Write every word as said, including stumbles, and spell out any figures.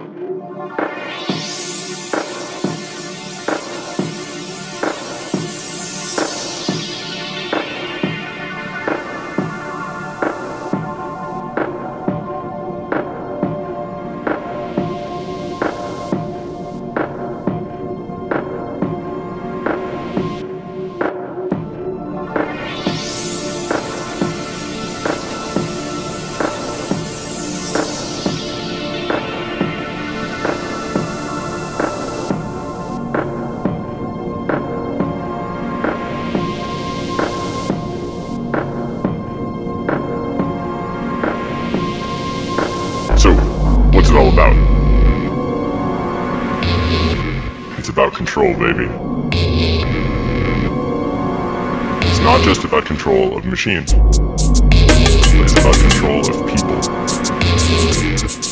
So, what's it all about? It's about control, baby. It's not just about control of machines. It's about control of people.